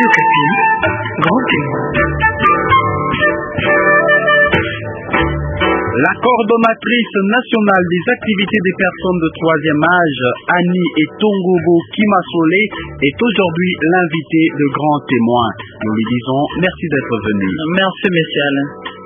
Radio Kapi, grand témoin. La coordonnatrice nationale des activités des personnes de troisième âge, Annie Etongobo Kimasole, est aujourd'hui l'invitée de grands témoins. Nous lui disons merci d'être venu. Merci, monsieur Alain.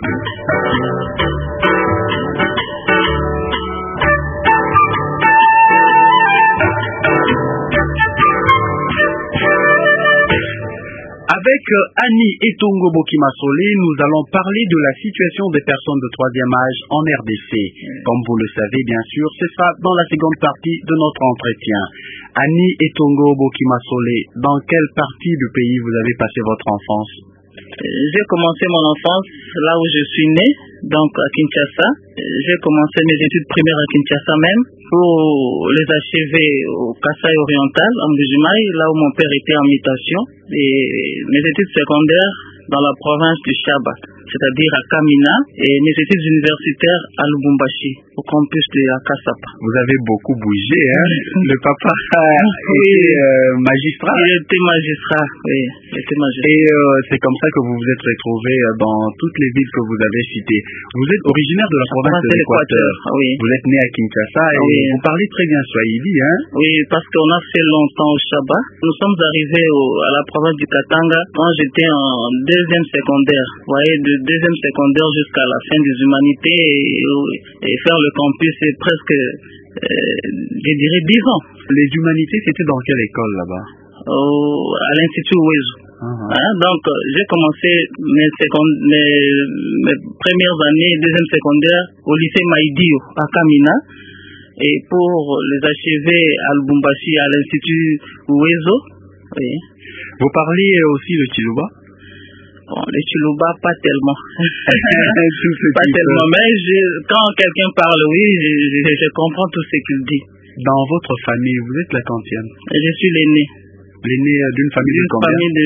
Avec Annie Etongobo Kimasole, nous allons parler de la situation des personnes de troisième âge en RDC. Comme vous le savez, bien sûr, ce sera dans la seconde partie de notre entretien. Annie Etongobo Kimasole, dans quelle partie du pays vous avez passé votre enfance? J'ai commencé mon enfance là où je suis né, donc à Kinshasa. J'ai commencé mes études primaires à Kinshasa même, pour les achever au Kasaï oriental, en Mbujimaï, là où mon père était en mutation. Et mes études secondaires dans la province du Chaba, c'est-à-dire à Kamina, et mes études universitaires à Lubumbashi, au campus de Akasapa. Vous avez beaucoup bougé, hein? Le papa était magistrat. Il était magistrat, oui. Il était magistrat. Et c'est comme ça que vous vous êtes retrouvé dans toutes les villes que vous avez citées. Vous êtes originaire de la province de l'Équateur. Oui. Vous êtes né à Kinshasa et oui. Vous parlez très bien Swahili, hein? Oui, parce qu'on a fait longtemps au Chaba. Nous sommes arrivés à la province du Katanga quand j'étais en deuxième secondaire. Vous voyez, de deuxième secondaire jusqu'à la fin des humanités et faire le campus, c'est presque, je dirais, 10 ans. Les humanités, c'était dans quelle école là-bas? À l'Institut Ouézou. Donc, j'ai commencé mes premières années, deuxième secondaire, au lycée Maïdio, à Kamina. Et pour les achever à Lubumbashi, à l'Institut Ouézou. Oui. Vous parlez aussi le Chiluba? Bon, le Chiluba, pas tellement. Pas tellement, mais quand quelqu'un parle, oui, je comprends tout ce qu'il dit. Dans votre famille, vous êtes la quantième? Je suis l'aîné. L'aîné d'une famille de combien? Une famille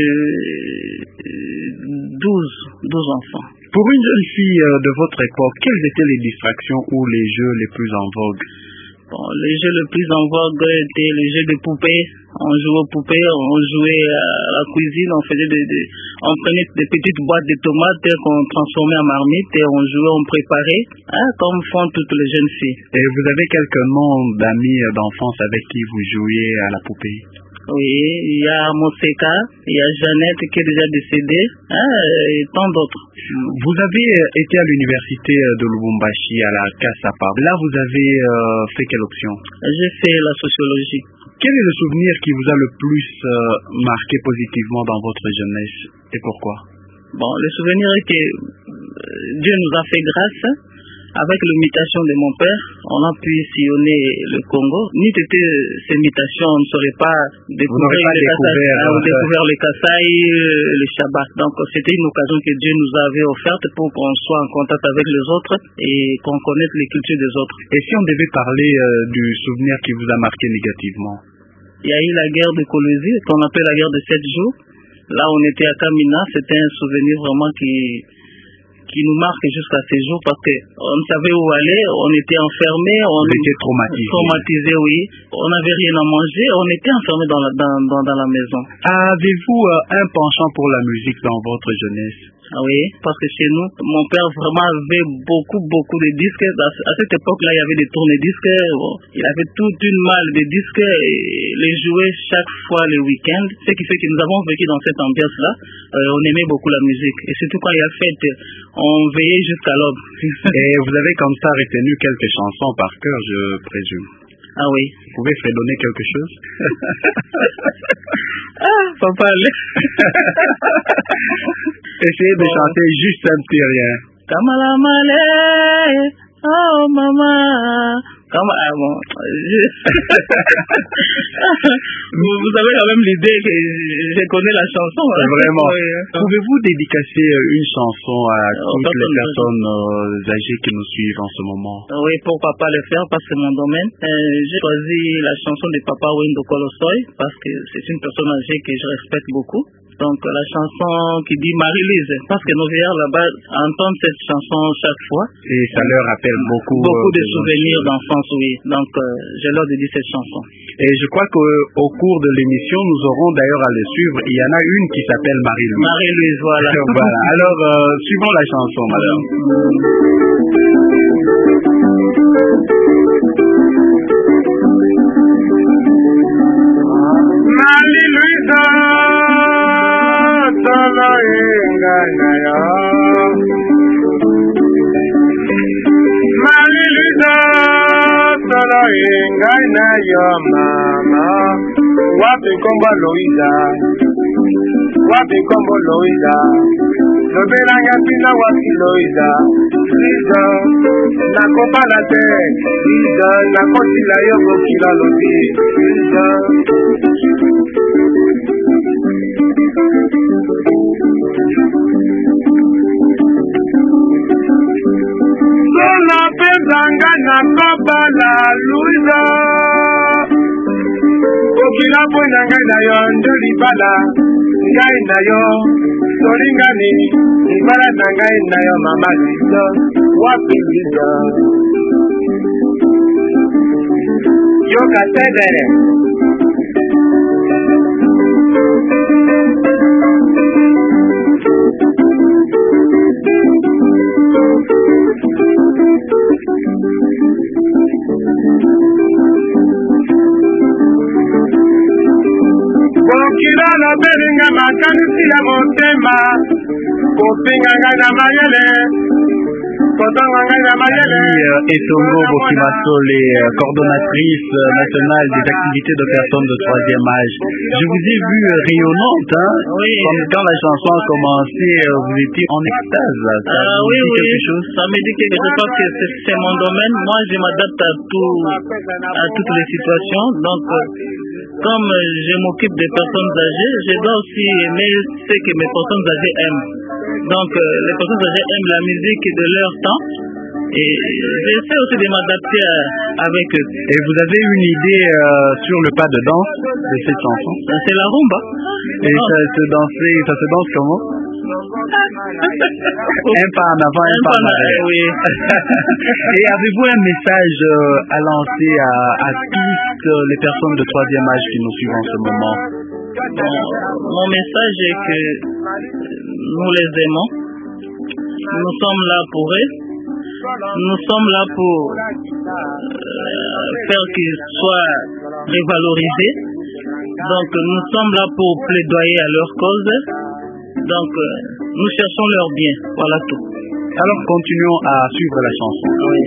de 12 enfants. Pour une jeune fille de votre époque, quelles étaient les distractions ou les jeux les plus en vogue? Bon, les jeux les plus en vogue étaient les jeux de poupées. On jouait aux poupées, on jouait à la cuisine, on prenait des petites boîtes de tomates qu'on transformait en marmite et on jouait, on préparait, comme font toutes les jeunes filles. Et vous avez quelques noms d'amis d'enfance avec qui vous jouiez à la poupée? Oui, il y a Moseka, il y a Jeannette qui est déjà décédée, et tant d'autres. Vous avez été à l'université de Lubumbashi, à la Kasapa. Là, vous avez fait quelle option? J'ai fait la sociologie. Quel est le souvenir qui vous a le plus marqué positivement dans votre jeunesse et pourquoi? Bon, le souvenir est que Dieu nous a fait grâce. Avec l'imitation de mon père, on a pu sillonner le Congo. N'eût été ces mutations, on ne saurait pas découvert le Kasaï, le Shabbat. Donc c'était une occasion que Dieu nous avait offerte pour qu'on soit en contact avec les autres et qu'on connaisse les cultures des autres. Et si on devait parler du souvenir qui vous a marqué négativement? Il y a eu la guerre de Kolwezi, qu'on appelle la guerre de 7 jours. Là, on était à Kamina, c'était un souvenir vraiment qui nous marque jusqu'à ces jours parce qu'on ne savait où aller, on était enfermés, on était traumatisés, oui. On n'avait rien à manger, on était enfermés dans la maison. Avez-vous un penchant pour la musique dans votre jeunesse? Oui, parce que chez nous, mon père vraiment avait beaucoup de disques. À cette époque-là, il y avait des tourne-disques. Il avait toute une malle de disques et les jouait chaque fois le week-end. Ce qui fait que nous avons vécu dans cette ambiance-là. On aimait beaucoup la musique. Et surtout quand il y a fête, on veillait jusqu'à l'aube. Et vous avez comme ça retenu quelques chansons par cœur, je présume? Ah oui. Vous pouvez fredonner quelque chose? Papa, essayez de chanter juste un petit rien. Kamala Male, oh maman. Bon, vous avez quand même l'idée que je connais la chanson. Vraiment. Pouvez-vous dédicacer une chanson à toutes les personnes âgées qui nous suivent en ce moment? Oui, pour Papa le faire, parce que c'est mon domaine. J'ai choisi la chanson de Papa Wendo Kolosoy, parce que c'est une personne âgée que je respecte beaucoup. Donc la chanson qui dit Marie-Louise, parce que nos vieillards là-bas entendent cette chanson chaque fois. Et ça leur rappelle beaucoup de souvenirs d'enfance, oui. Donc je leur dédie cette chanson. Et je crois qu'au cours de l'émission, nous aurons d'ailleurs à le suivre. Il y en a une qui s'appelle Marie-Louise. Marie-Louise, voilà. Voilà. Alors, suivons la chanson, madame. Marie-Louise, solo enganayo. Marie-Louise, solo enganayo, mama. Wapi kombo Louisa, wapi kombo Louisa. Lobelanga pina wapi Louisa. Liza, nakopana te. Liza, nakotila yo bokila lobi. Liza. Solo pezanga nakobala Louisa. Okila pona ngai na yo ndoli bala. Ngai na yo solingani. Ibala na ngai na yo mama Liza. Wapi Liza. Yo kasedere. Bokila no beringa makanisi ya motema. Kopinga ngai na mayele. Etongo Bokimasole, coordonnatrice nationale des activités de personnes de 3e âge. Je vous ai vu rayonnante, hein? Oui. Comme quand la chanson a commencé, vous étiez en extase. Oui, quelque chose. Ça me dit quelque chose parce que c'est mon domaine. Moi, je m'adapte à toutes les situations. Donc, comme je m'occupe des personnes âgées, je dois aussi aimer ce que mes personnes âgées aiment. Donc, les personnes âgées aiment la musique de leur temps et j'essaie aussi de m'adapter avec eux. Et vous avez une idée sur le pas de danse de cette chanson? C'est la rumba. Et ça se danse comment? Un pas en avant, un pas en arrière. Oui. Et avez-vous un message à lancer à toutes les personnes de 3e âge qui nous suivent en ce moment? Mon message est que nous les aimons. Nous sommes là pour eux. Nous sommes là pour faire qu'ils soient révalorisés. Donc nous sommes là pour plaidoyer à leur cause. Donc nous cherchons leur bien. Voilà tout. Alors continuons à suivre la chanson. Oui.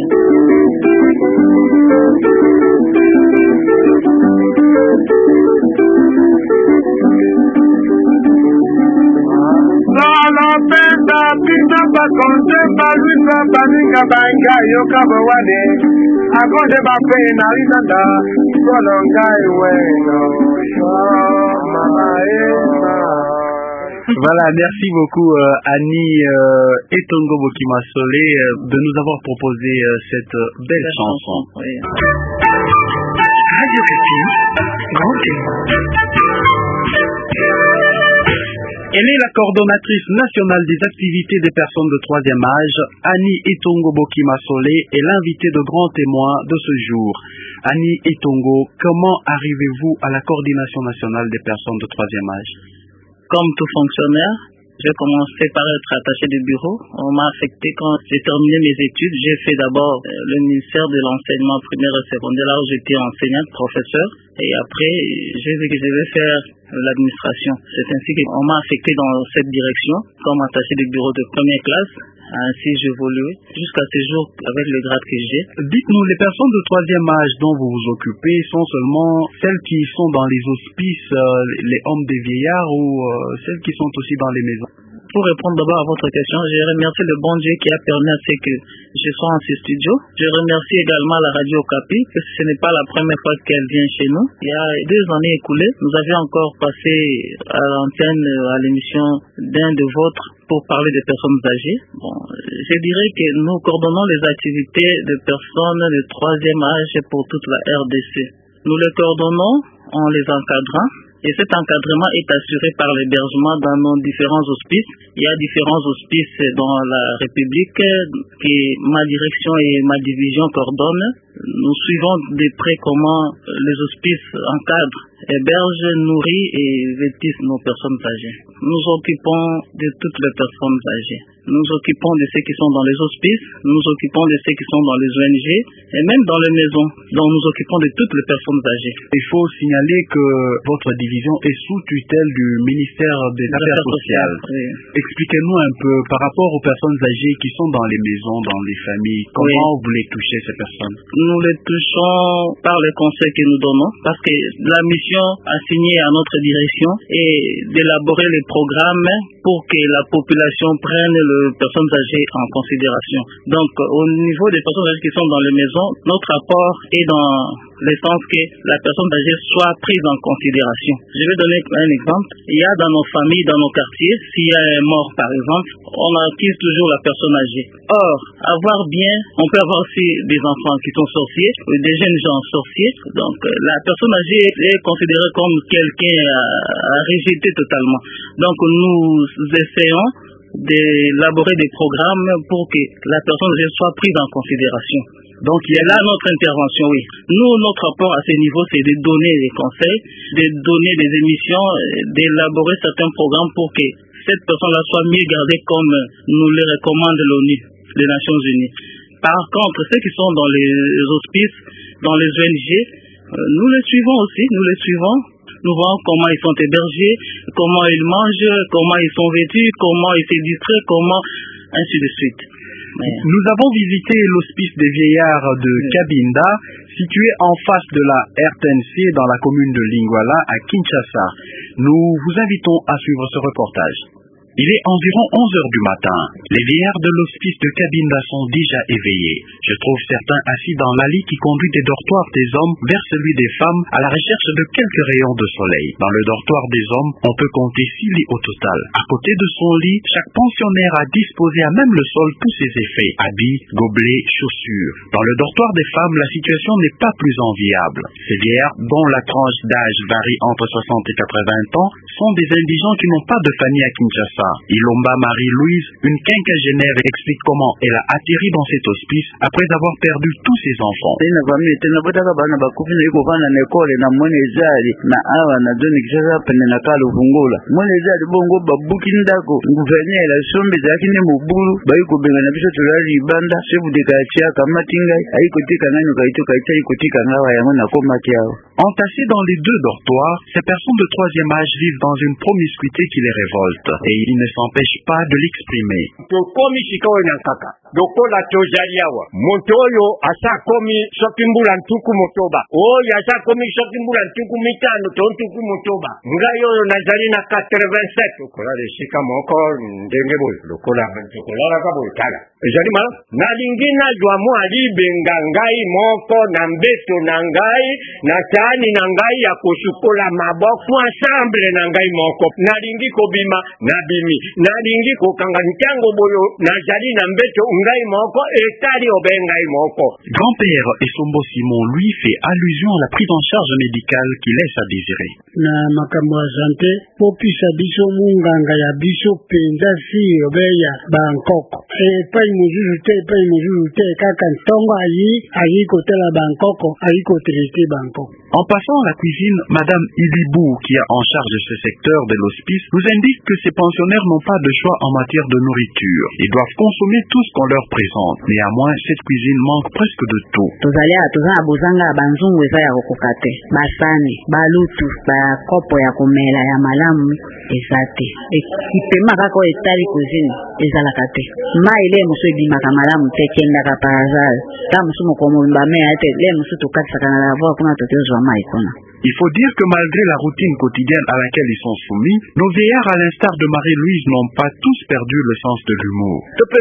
Solo pesa pisa pa konte pa luisa pa ninga banga yoka bawane. Akonde ba pe na rizanda. Solo ngai weno. Mama ema. Voilà, merci beaucoup Annie Etongo Bokimasole de nous avoir proposé cette belle chanson. Oui. Radio Campus, Grand Témoin. Elle est la coordonnatrice nationale des activités des personnes de 3e âge. Annie Etongo Bokimasole est l'invitée de Grand Témoin de ce jour. Annie Etongo, comment arrivez-vous à la coordination nationale des personnes de 3e âge? Comme tout fonctionnaire, j'ai commencé par être attaché de bureau. On m'a affecté quand j'ai terminé mes études. J'ai fait d'abord le ministère de l'enseignement primaire et secondaire, là où j'étais enseignante, professeur. Et après, j'ai vu que je devais faire l'administration. C'est ainsi qu'on m'a affecté dans cette direction comme attaché de bureau de première classe. Ainsi j'évolue jusqu'à ce jour avec le grade que j'ai. Dites-nous, les personnes de 3e âge dont vous vous occupez sont seulement celles qui sont dans les hospices, les hommes des vieillards ou celles qui sont aussi dans les maisons? Pour répondre d'abord à votre question, je remercie le bon Dieu qui a permis à ce que je sois en ce studio. Je remercie également la radio Okapi, parce que ce n'est pas la première fois qu'elle vient chez nous. Il y a 2 années écoulées, nous avions encore passé à l'antenne, à l'émission d'un de vôtres pour parler des personnes âgées. Bon, je dirais que nous coordonnons les activités de personnes de 3e âge pour toute la RDC. Nous les coordonnons en les encadrant. Et cet encadrement est assuré par l'hébergement dans nos différents hospices. Il y a différents hospices dans la République que ma direction et ma division coordonnent. Nous suivons de près comment les hospices encadrent, hébergent, nourrissent et vêtissent nos personnes âgées. Nous occupons de toutes les personnes âgées. Nous occupons de ceux qui sont dans les hospices, nous occupons de ceux qui sont dans les ONG et même dans les maisons. Donc nous occupons de toutes les personnes âgées. Il faut signaler que votre division est sous tutelle du ministère des Affaires sociales. Oui. Expliquez-nous un peu par rapport aux personnes âgées qui sont dans les maisons, dans les familles, comment vous les touchez ces personnes? Nous les touchons par les conseils que nous donnons parce que la mission assignée à notre direction est d'élaborer les programmes pour que la population prenne les personnes âgées en considération. Donc au niveau des personnes âgées qui sont dans les maisons, notre apport est dans le sens que la personne âgée soit prise en considération. Je vais donner un exemple. Il y a dans nos familles, dans nos quartiers, s'il y a un mort par exemple, on accuse toujours la personne âgée. Or, on peut avoir aussi des enfants qui sont sorciers, des jeunes gens sorciers. Donc la personne âgée est considérée comme quelqu'un à rejeter totalement. Donc nous essayons d'élaborer des programmes pour que la personne âgée soit prise en considération. Donc il y a là notre intervention, oui. Nous, notre rapport à ce niveau, c'est de donner des conseils, de donner des émissions, d'élaborer certains programmes pour que cette personne-là soit mieux gardée comme nous le recommande l'ONU, les Nations Unies. Par contre, ceux qui sont dans les hospices, dans les ONG, nous les suivons aussi, Nous voyons comment ils sont hébergés, comment ils mangent, comment ils sont vêtus, comment ils se distraient, ainsi de suite. Nous avons visité l'hospice des vieillards de Cabinda, situé en face de la RTNC dans la commune de Lingwala à Kinshasa. Nous vous invitons à suivre ce reportage. Il est environ 11 heures du matin. Les vieillards de l'hospice de Cabinda sont déjà éveillés. Je trouve certains assis dans l'allée qui conduit des dortoirs des hommes vers celui des femmes à la recherche de quelques rayons de soleil. Dans le dortoir des hommes, on peut compter 6 lits au total. À côté de son lit, chaque pensionnaire a disposé à même le sol tous ses effets, habits, gobelets, chaussures. Dans le dortoir des femmes, la situation n'est pas plus enviable. Ces vieillards, dont la tranche d'âge varie entre 60 et 80 ans, sont des indigents qui n'ont pas de famille à Kinshasa. Ilomba Marie-Louise, une quinquagénaire, explique comment elle a atterri dans cet hospice après avoir perdu tous ses enfants. Entassés dans les deux dortoirs, ces personnes de troisième âge vivent dans une promiscuité qui les révolte et ils ne s'empêchent pas de l'exprimer. Dokola tojaliawa motoyo asakomi shokimbula ntuku motoba oyo asakomi shokimbula ntuku mitano tontuku motoba ngayo nazali na 87 kola leshika moko ndenge boy dokola ntukola ka boy kala ezali mala nalingina jwa mo alibenga ngai moko na mbeto na ngai na tani na ngai ya kosukola maboko ensemble na ngai moko nalingi kobima nabimi nalingi kokanga ntango boyo nazali na mbeto Grand-père Esombo Simon, lui, fait allusion à la prise en charge médicale qui laisse à désirer. Na makambo ya santé popisa biso munganga ya biso penza si obeya Bangkok epai mosusu te kaka ntongo ayi kotala Bangkok ayi kotraiter Bangkok. En passant à la cuisine, Madame Ilibou, qui est en charge de ce secteur de l'hospice, nous indique que ces pensionnaires n'ont pas de choix en matière de nourriture. Ils doivent consommer tout ce qu'on leur présente. Néanmoins, cette cuisine manque presque de tout. Tozana bozanga banzungu eza ya kokate, basani, balutu, bakopo ya komela ya malamu ezate. Ekipema kako etali cuisine ezalaka te. Mai le muso ebimaka malamu te kendaka par hasard. Ta muso mokomo mbame ate le muso tokatisaka na lavabo kuna totozwa mai kuna. Il faut dire que malgré la routine quotidienne à laquelle ils sont soumis, nos vieillards, à l'instar de Marie-Louise, n'ont pas tous perdu le sens de l'humour.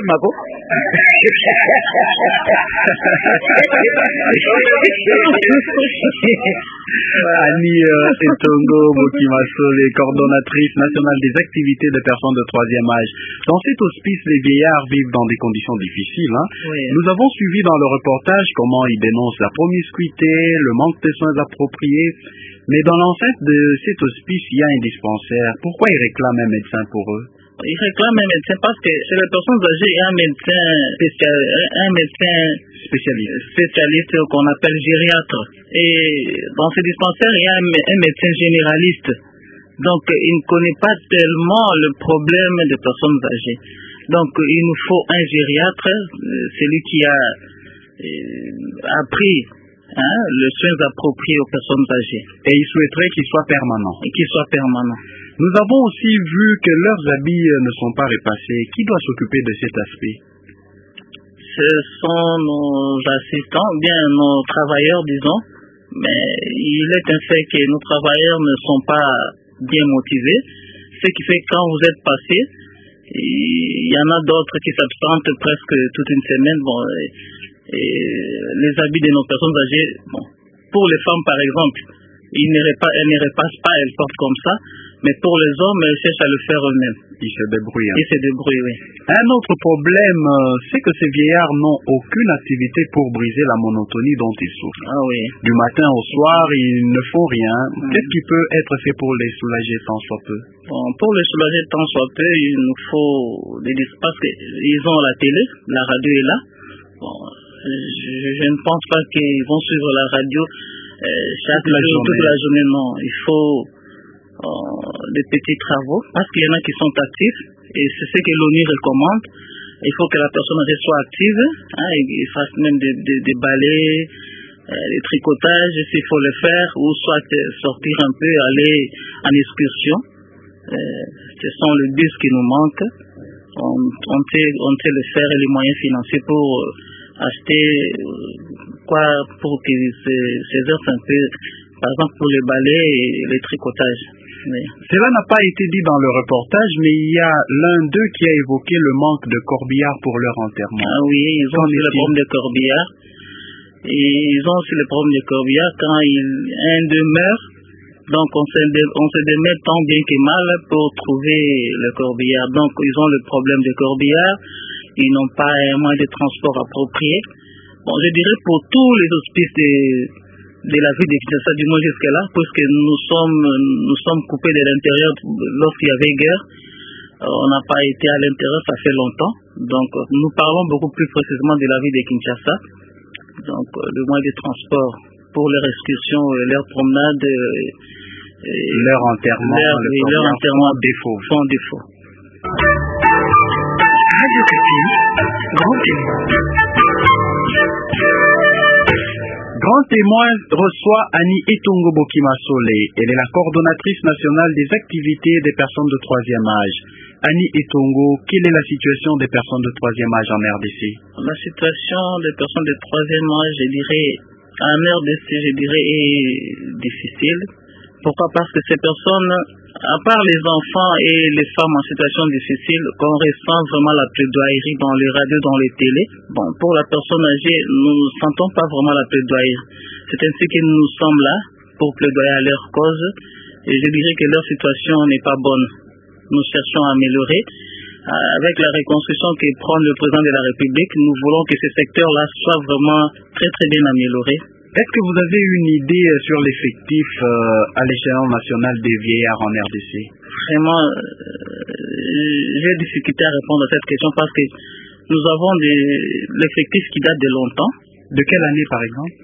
Annie Etongo Bokimasole, coordonnatrice nationale des activités de personnes de troisième âge. Dans cet hospice, les vieillards vivent dans des conditions difficiles. Oui. Nous avons suivi dans le reportage comment ils dénoncent la promiscuité, le manque de soins appropriés. Mais dans l'enceinte de cet hospice, il y a un dispensaire. Pourquoi ils réclament un médecin pour eux? Ils réclament un médecin parce que chez les personnes âgées, il y a un médecin spécialiste qu'on appelle gériatre. Et dans ce dispensaire, il y a un médecin généraliste. Donc, il ne connaît pas tellement le problème des personnes âgées. Donc, il nous faut un gériatre, celui qui a appris le soins appropriés aux personnes âgées. Et ils souhaiteraient qu'il soit permanent. Et qu'il soit permanent. Nous avons aussi vu que leurs habits ne sont pas repassés. Qui doit s'occuper de cet aspect? Ce sont nos assistants, bien nos travailleurs, disons. Mais il est un fait que nos travailleurs ne sont pas bien motivés. Ce qui fait que quand vous êtes passé, il y en a d'autres qui s'absentent presque toute une semaine. Bon, et les habits de nos personnes âgées, bon, pour les femmes par exemple, elles ne repassent pas, elles portent comme ça. Mais pour les hommes, elles cherchent à le faire eux-mêmes. Ils se débrouillent. Ils se débrouillent, oui. Un autre problème, c'est que ces vieillards n'ont aucune activité pour briser la monotonie dont ils souffrent. Ah oui. Du matin au soir, ils ne font rien. Qu'est-ce qui peut être fait pour les soulager tant soit peu? Bon, pour les soulager tant soit peu, il nous faut des parce qu'ils ont la télé, la radio est là. Bon, je ne pense pas qu'ils vont suivre la radio chaque jour, toute la journée, non. Il faut des petits travaux, parce qu'il y en a qui sont actifs, et c'est ce que l'ONU recommande. Il faut que la personne soit active, et fasse même des balais, des tricotages, s'il faut le faire, ou soit sortir un peu, aller en excursion. Ce sont les bus qui nous manquent. On sait le faire et les moyens financiers pour acheter pour que s'exerce un peu, par exemple pour les balais et les tricotages. Oui. Cela n'a pas été dit dans le reportage, mais il y a l'un d'eux qui a évoqué le manque de corbillards pour leur enterrement. Ah oui, ils ont aussi le problème de corbillards. Et ils ont aussi le problème de corbillards quand un d'eux meurt. Donc on se démet tant bien que mal pour trouver le corbillard. Donc ils ont le problème de corbillards. Ils n'ont pas un moyen de transport approprié. Bon, je dirais pour tous les hospices de la ville de Kinshasa, du moins jusque-là, puisque nous sommes coupés de l'intérieur lorsqu'il y avait guerre. On n'a pas été à l'intérieur, ça fait longtemps. Donc, nous parlons beaucoup plus précisément de la ville de Kinshasa. Donc, le moyen de transport pour leur excursion, leur promenade, leur enterrement, leur enterrement font défaut. Radio Copie, Grand Témoin. Grand Témoin reçoit Annie Etongo Bokimasole. Elle est la coordonnatrice nationale des activités des personnes de troisième âge. Annie Etongo, quelle est la situation des personnes de troisième âge en RDC? La situation des personnes de troisième âge, en RDC, est difficile. Pourquoi? Parce que ces personnes, à part les enfants et les femmes en situation difficile, qu'on ressent vraiment la plaidoyerie dans les radios, dans les télés. Bon, pour la personne âgée, nous ne sentons pas vraiment la plaidoyerie. C'est ainsi que nous sommes là pour plaidoyer à leur cause. Et je dirais que leur situation n'est pas bonne. Nous cherchons à améliorer. Avec la reconstruction que prend le président de la République, nous voulons que ce secteur-là soit vraiment très très bien amélioré. Est-ce que vous avez une idée sur l'effectif à l'échelon national des vieillards en RDC? Vraiment, j'ai difficulté à répondre à cette question parce que nous avons l'effectif qui date de longtemps. De quelle année par exemple?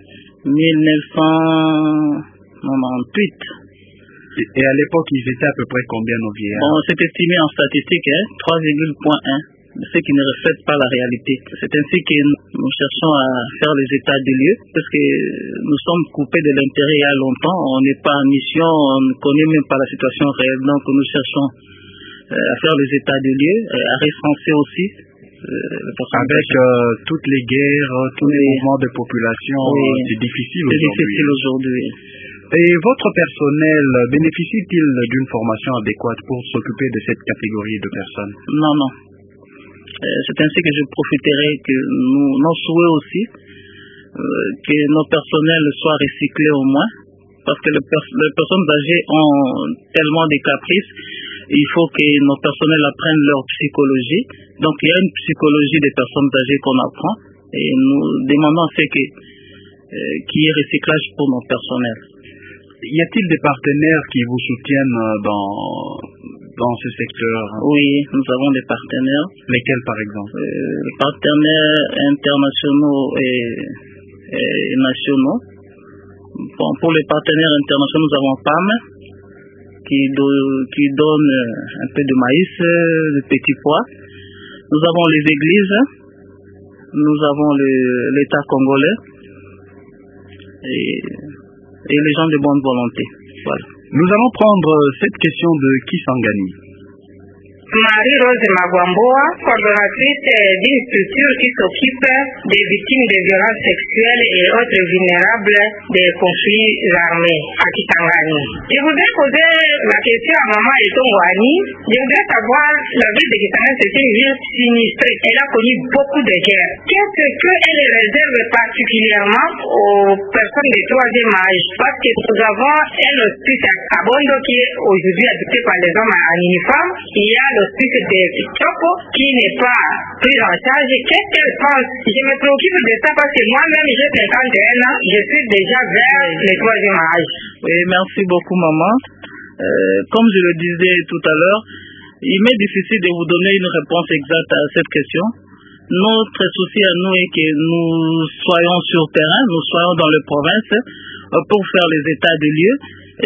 1998. Et à l'époque, ils étaient à peu près combien nos vieillards? Bon, c'est estimé en statistique, 3,1. Ce qui ne reflète pas la réalité. C'est ainsi que nous cherchons à faire les états des lieux, parce que nous sommes coupés de l'intérêt il y a longtemps, on n'est pas en mission, on ne connaît même pas la situation réelle, donc nous cherchons à faire les états des lieux, à recenser aussi. Avec toutes les guerres, tous les mouvements de population, c'est difficile aujourd'hui. C'est difficile aujourd'hui. Et votre personnel bénéficie-t-il d'une formation adéquate pour s'occuper de cette catégorie de personnes? Non. C'est ainsi que je profiterai que nos souhaits aussi, que nos personnels soient recyclés au moins, parce que les personnes âgées ont tellement de caprices, il faut que nos personnels apprennent leur psychologie. Donc il y a une psychologie des personnes âgées qu'on apprend, et nous demandons qu'il y ait recyclage pour nos personnels. Y a-t-il des partenaires qui vous soutiennent dans ce secteur? Oui, nous avons des partenaires. Lesquels, par exemple? Les partenaires internationaux et nationaux. Bon, pour les partenaires internationaux, nous avons PAM qui donne un peu de maïs, de petits pois. Nous avons les églises, nous avons l'État congolais et les gens de bonne volonté. Voilà. Nous allons prendre cette question de Kisangani. Marie-Rose Magwamboa, coordonnatrice d'une structure qui s'occupe des victimes de violences sexuelles et autres vulnérables des conflits armés à Kisangani. Je voudrais poser la question à Maman Etongwani. Je voudrais savoir, la ville de Kisangani, c'est une ville sinistrée. Elle a connu beaucoup de guerres. Qu'est-ce qu'elle réserve particulièrement aux personnes de troisième âge? Parce que nous avons un hospice à Kabondo qui est aujourd'hui habité par des hommes en uniforme. Il y a l'hospice de Choco qui n'est pas pris en charge. Qu'est-ce qu'elle pense? Je me préoccupe de ça parce que moi-même j'ai 51 ans, je suis déjà vers le troisième âge. Oui, merci beaucoup maman. Comme je le disais tout à l'heure, il m'est difficile de vous donner une réponse exacte à cette question. Notre souci à nous est que nous soyons sur terrain, nous soyons dans les provinces pour faire les états des lieux.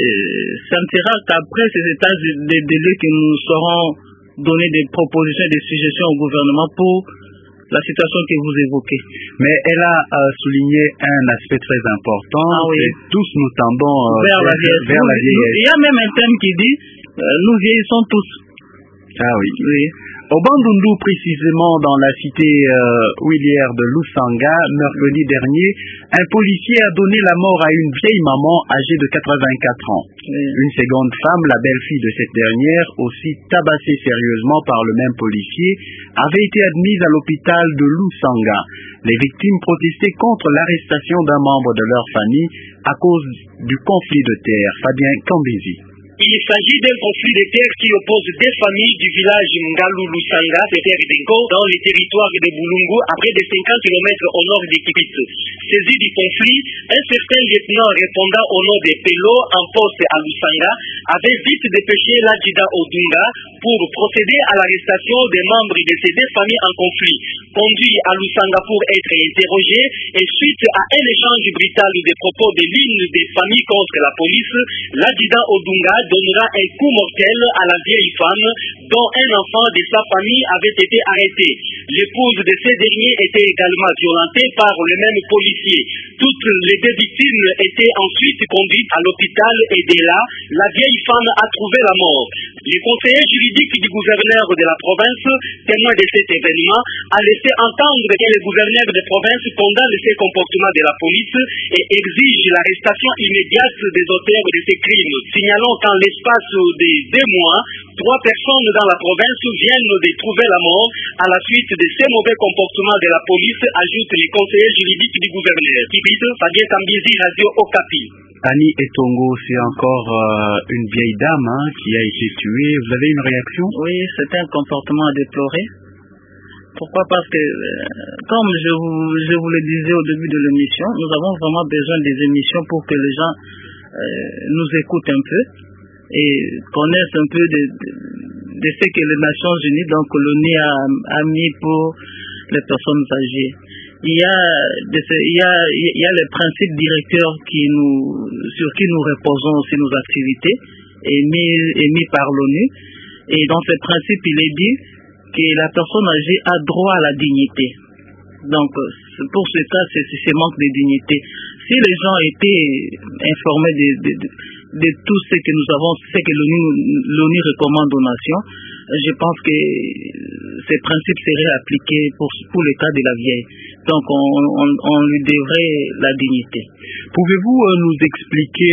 Ça ne sera qu'après ces états des lieux que nous saurons donner des propositions et des suggestions au gouvernement pour la situation que vous évoquez. Mais elle a souligné un aspect très important. Ah oui. Tous nous tendons vers la vieillesse. Il y a même un thème qui dit nous vieillissons tous. Ah oui. Oui. Au Bandundu, précisément dans la cité ouilière de Lusanga, mercredi dernier, un policier a donné la mort à une vieille maman âgée de 84 ans. Oui. Une seconde femme, la belle-fille de cette dernière, aussi tabassée sérieusement par le même policier, avait été admise à l'hôpital de Lusanga. Les victimes protestaient contre l'arrestation d'un membre de leur famille à cause du conflit de terre. Fabien Kambezi. Il s'agit d'un conflit de terre qui oppose deux familles du village Ngalou-Lusanga, c'est-à-dire Denko, dans les territoires de Bulungu, à près de 50 km au nord de Kipit. Saisi du conflit, un certain lieutenant répondant au nom de Pelo, en poste à Lusanga, avait vite dépêché l'adjudant Odunga pour procéder à l'arrestation des membres de ces deux familles en conflit. Conduit à Lusanga pour être interrogé et suite à un échange brutal des propos de l'une des familles contre la police, l'adjudant Odunga donnera un coup mortel à la vieille femme dont un enfant de sa famille avait été arrêté. L'épouse de ces derniers était également violentée par le même policier. Toutes les deux victimes étaient ensuite conduites à l'hôpital et dès là, la vieille femme a trouvé la mort. Le conseiller juridique du gouverneur de la province, témoin de cet événement, a laissé entendre que le gouverneur de province condamne ces comportements de la police et exige l'arrestation immédiate des auteurs de ces crimes. Signalons qu'en l'espace de 2 mois, 3 personnes dans la province viennent de trouver la mort à la suite de ces mauvais comportements de la police, ajoute le conseiller juridique du gouverneur. Fabien Kambizi, Radio Okapi. Annie Etongo, c'est encore une vieille dame qui a été tuée. Vous avez une réaction? Oui, c'est un comportement à déplorer. Pourquoi? Parce que, comme je vous le disais au début de l'émission, nous avons vraiment besoin des émissions pour que les gens nous écoutent un peu et connaissent un peu de ce que les Nations Unies, donc l'ONU a mis pour les personnes âgées. Il y a les principes directeurs sur qui nous reposons aussi nos activités, émis par l'ONU. Et dans ces principes, il est dit que la personne âgée a droit à la dignité. Donc, pour ce cas, c'est ce manque de dignité. Si les gens étaient informés de tout ce que nous avons, ce que l'ONU recommande aux nations, je pense que ces principes seraient appliqués pour le cas de la vieille. Donc, on lui devrait la dignité. Pouvez-vous nous expliquer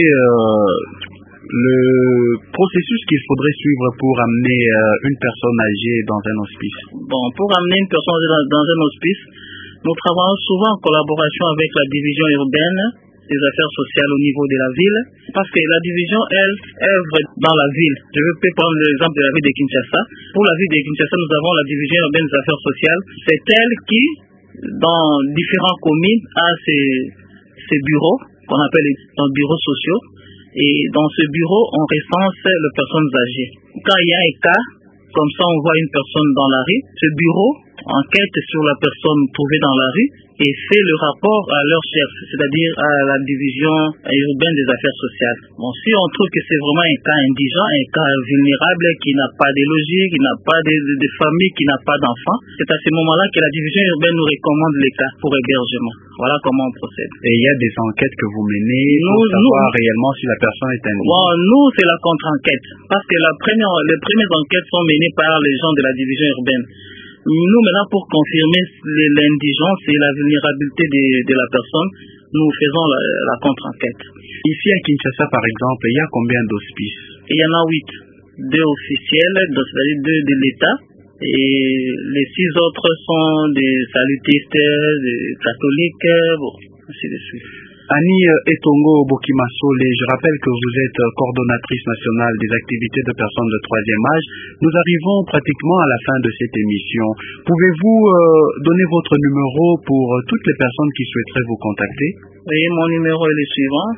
le processus qu'il faudrait suivre pour amener une personne âgée dans un hospice? Bon, pour amener une personne âgée dans un hospice, nous travaillons souvent en collaboration avec la division urbaine des affaires sociales au niveau de la ville, parce que la division, elle, œuvre dans la ville. Je peux prendre l'exemple de la ville de Kinshasa. Pour la ville de Kinshasa, nous avons la division urbaine des affaires sociales. C'est elle qui, dans différentes communes, a ses bureaux, qu'on appelle les bureaux sociaux. Et dans ce bureau, on recense les personnes âgées. Quand il y a un cas, comme ça on voit une personne dans la rue, ce bureau enquête sur la personne trouvée dans la rue et fait le rapport à leur chef, c'est-à-dire à la division urbaine des affaires sociales. Bon, si on trouve que c'est vraiment un cas indigent, un cas vulnérable qui n'a pas de logis, qui n'a pas de famille, qui n'a pas d'enfants, c'est à ce moment-là que la division urbaine nous recommande les cas pour hébergement. Voilà comment on procède. Et il y a des enquêtes que vous menez pour savoir réellement si la personne est indigent. Bon, nous, c'est la contre-enquête. Parce que les premières enquêtes sont menées par les gens de la division urbaine. Nous, maintenant, pour confirmer l'indigence et la vulnérabilité de la personne, nous faisons la contre-enquête. Ici à Kinshasa, par exemple, il y a combien d'hospices? Il y en a 8. 2 officiels, c'est-à-dire 2 de l'État. Et les 6 autres sont des salutistes, des catholiques, bon, ainsi de suite. Annie Etongo Bokimasole, je rappelle que vous êtes coordonnatrice nationale des activités de personnes de 3e âge. Nous arrivons pratiquement à la fin de cette émission. Pouvez-vous donner votre numéro pour toutes les personnes qui souhaiteraient vous contacter? Oui, mon numéro est le suivant,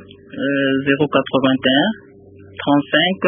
081 35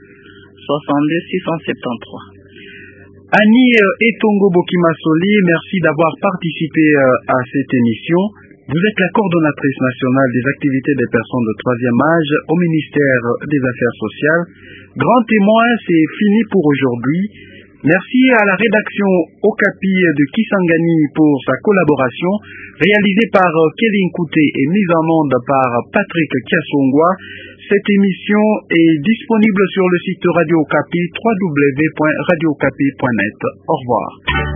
62 673. Annie Etongo Bokimasole, merci d'avoir participé à cette émission. Vous êtes la coordonnatrice nationale des activités des personnes de 3e âge au ministère des Affaires sociales. Grand témoin, c'est fini pour aujourd'hui. Merci à la rédaction Okapi de Kisangani pour sa collaboration, réalisée par Kevin Kouté et mise en onde par Patrick Kiasongwa. Cette émission est disponible sur le site Radio Okapi, www.radiokapi.net. Au revoir.